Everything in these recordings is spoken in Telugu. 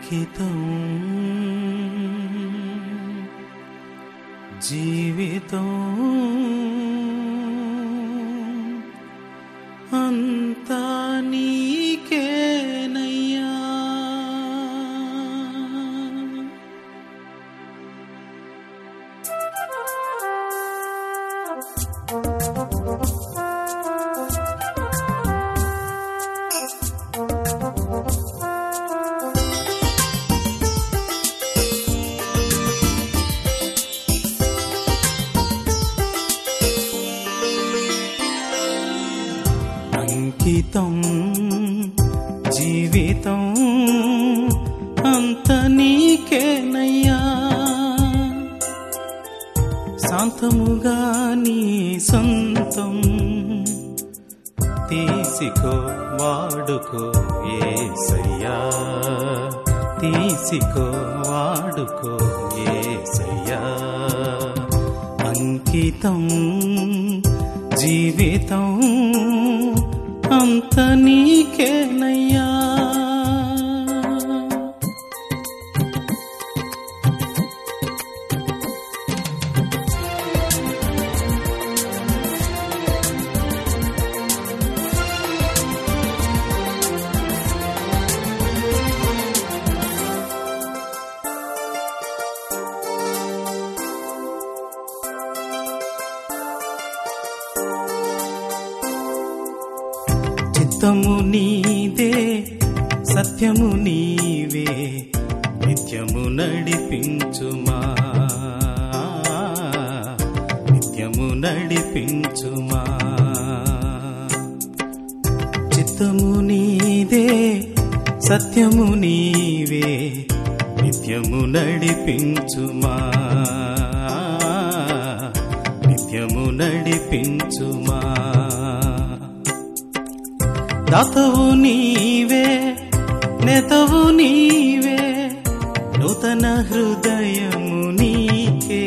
అంకితం జీవితం అంతా నీకేనయ్యా. అంకితం జీవితం అంత నీకేనయ్యా. శాంతముగా నీ సొంతం తీసికో వాడుకో యేసయ్యా, తీసికో వాడుకో యేసయ్యా. అంకితం జీవితం అంత నీకేనయ్యా. చిత్తము నీదే సత్యము నీవే నిత్యము నడిపించుమా, నిత్యము నడిపించుమా. చిత్తము నీదే సత్యము నీవే నిత్యము నడిపించుమా, నిత్యము నడిపించుమా. దాతవు నీవే నేతవు నీవే నూతన హృదయము నీకే.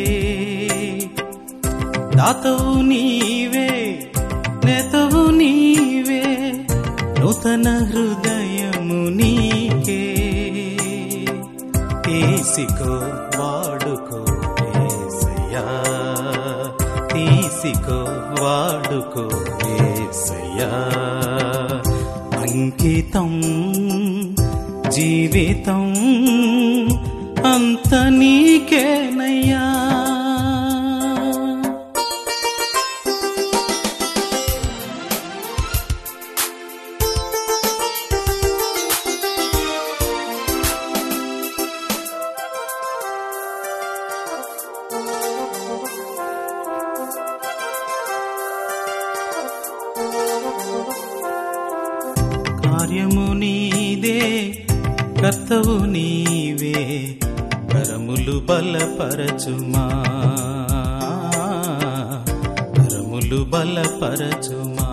దాతవు నీవే నేతవు నీవే నూతన హృదయము నీకే. తీసికో వాడుకో యేసయ్యా, తీసికో వాడుకో యేసయ్యా. అంకితం జీవితం అంత నీకేనయ్యా. కార్యము నీదే కర్తవు నీవే కరములు బలపరచుమా, కరములు బలపరచుమా.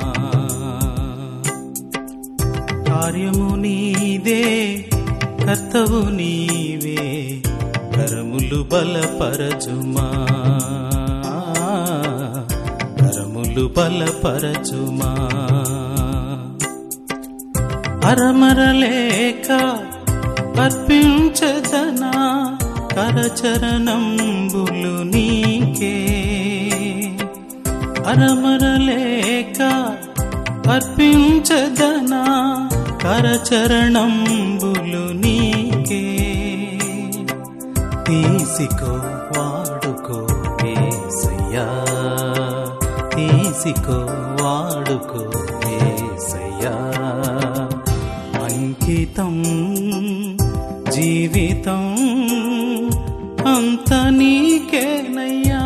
కార్యము నీదే కర్తవు నీవే కరములు బలపరచుమా, కరములు బలపరచుమా. అరమరలేక అర్పించదనా కరచరణంబులు నీకే. అరమరలేక అర్పించదనా కరచరణంబులు నీకే. తీసికో వాడుకో యేసయ్యా, తీసికో వాడుకో యేసయ్యా. అంకితం జీవితం అంత నీకేనయ్యా.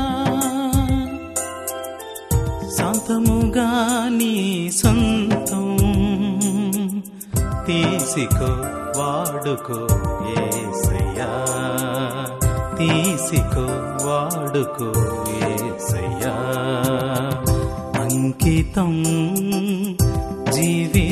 శాంతముగా నీ సొంతం తీసికో వాడుకో యేసయ్యా, తీసికో వాడుకో యేసయ్యా. అంకితం జీవితం